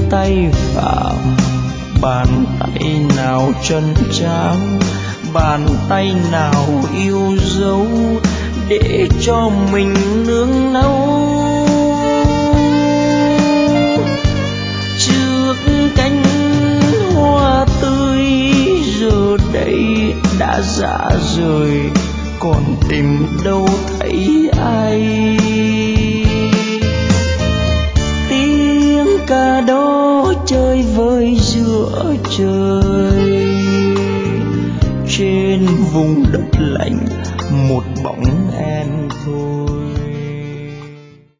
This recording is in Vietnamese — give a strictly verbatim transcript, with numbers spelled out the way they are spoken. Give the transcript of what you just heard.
tay vào bàn tay nào trân trao, bàn tay nào yêu dấu để cho mình nương náu. Trước cánh hoa tươi giờ đây đã rã rời, còn tìm đâu thấy ai. Tiếng ca đó chơi vơi giữa trời, trên vùng đất